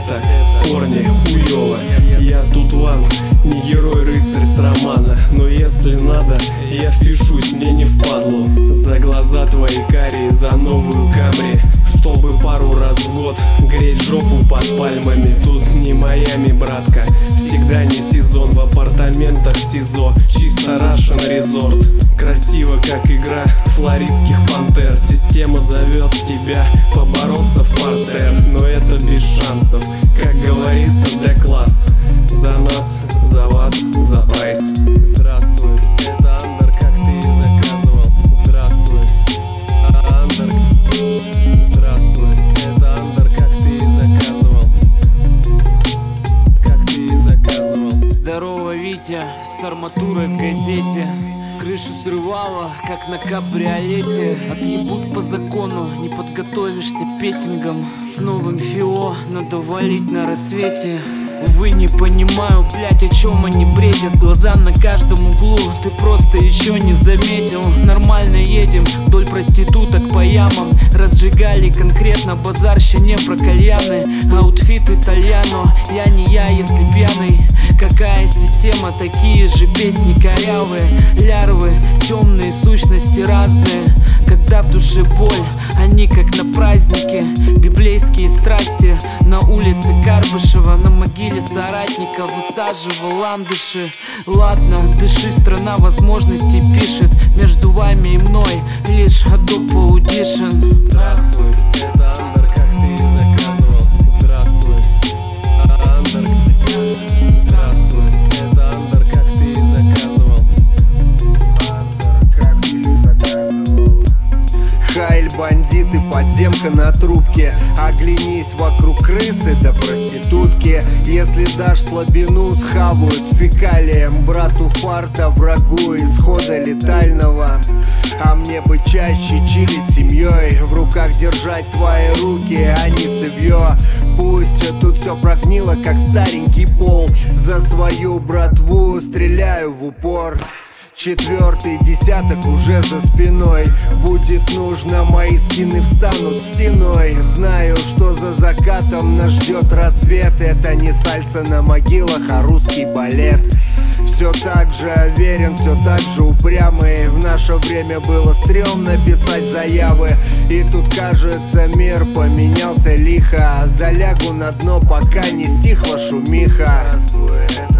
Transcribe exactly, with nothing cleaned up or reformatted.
это в корне хуёво. Я тут вам не герой-рыцарь с романа, но если надо, я впишусь, мне не впадлу. За глаза твои карие, за новую Камри, чтобы пару раз в год греть жопу под пальмами. Тут не Майами, братка, всегда не сезон. В апартаментах СИЗО, чисто Russian Resort. Красиво, как игра флоридских пантер. Система зовет тебя побороться в партер, но это без шансов, как говорится, Д-класс. За нас, за вас, за прайс. Здравствуй, это Андер, как ты и заказывал. Здравствуй, Андер. Здравствуй, это Андер, как ты и заказывал. Как ты и заказывал. Здорово, Витя, с арматурой в газете. Крышу срывало, как на кабриолете. Отъебут по закону, не подготовишься петингом. С новым ФИО надо валить на рассвете. Увы, не понимаю, блять, о чем они бредят. Глаза на каждом углу, ты просто еще не заметил. Нормально едем вдоль проституток по ямам. Разжигали конкретно базарще, не про кальяны. Аутфит итальяно, я не я, если пьяный. Какая система, такие же песни корявые. Лярвы, темные сущности разные. Когда в душе боль, они как на празднике. Библейские страсти на улице Карбышева. На могиле соратника высаживал ландыши. Ладно, дыши, страна возможностей пишет. Между вами и мной лишь Adobe Audition. Здравствуй, это Андер, как ты и заказывал. Здравствуй, Андер. Здравствуй, это Андер, как ты и заказывал. Андер, как ты и заказывал. Хайль, бандиты, подземка на трубке. Оглянись вокруг крысы да проститутки. Если дашь слабину, схавают с фекалием. Брату фарта, врагу исхода летального. А мне бы чаще чилить семьей. В руках держать твои руки, а не цевьё. Пусть тут все прогнило, как старенький пол. За свою братву стреляю в упор. Четвертый десяток уже за спиной. Будет нужно, мои скины встанут стеной. Знаю, что за закатом нас ждет рассвет. Это не сальса на могилах, а русский балет. Все так же уверен, все так же упрямый. В наше время было стрёмно писать заявы. И тут, кажется, мир поменялся лихо. Залягу на дно, пока не стихла шумиха.